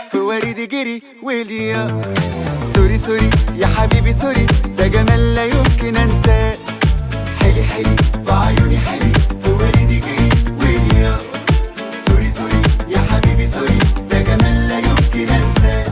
في ورد جري وليا. سوري سوري يا حبيبي سوري، ده جمال لا يمكن انساه. حلي حلي في عيوني حلي، في ورد جري وليا. سوري سوري يا حبيبي سوري، ده جمال لا يمكن انساه.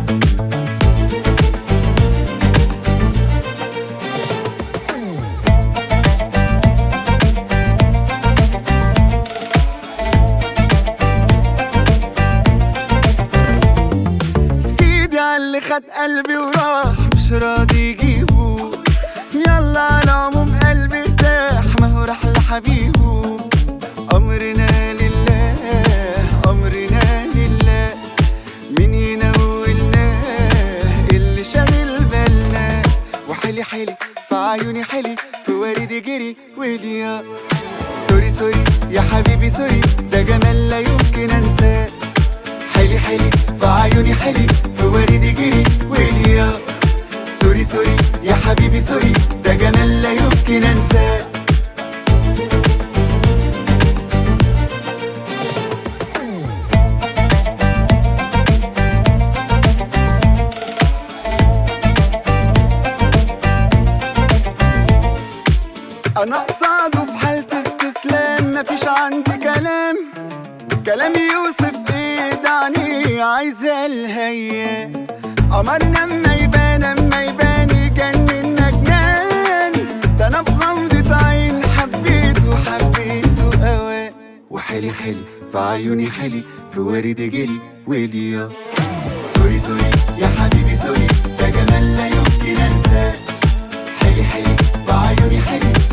اللي خد قلبي وراح مش راضي يجيبه، يلا على العموم قلبي ارتاح، ما هو راح لحبيبه. أمرنا لله أمرنا لله، مين ينولناه اللي شاغل بالنا. وحلي حلي في عيوني حلي، في ورد جري وليا. سوري سوري يا حبيبي سوري، ده جمال لا يمكن انساه. حلي حلي في عيوني حلي، في ورد جري وليا. سوري سوري يا حبيبي سوري، ده جمال لا يمكن انساه. انا قصاده في حالة استسلام، مفيش عندي كلام يوسف ايه دعني عايزة الهيا. قمرنا اما يبان يجننا جنان، ده انا بغمضة عين حبيته اوان. وحلي حلي في عيوني حلي، في ورد جري وليا. سوري سوري يا حبيبي سوري، ده جمال لا يمكن انساه. حلي حلي في عيوني حلي،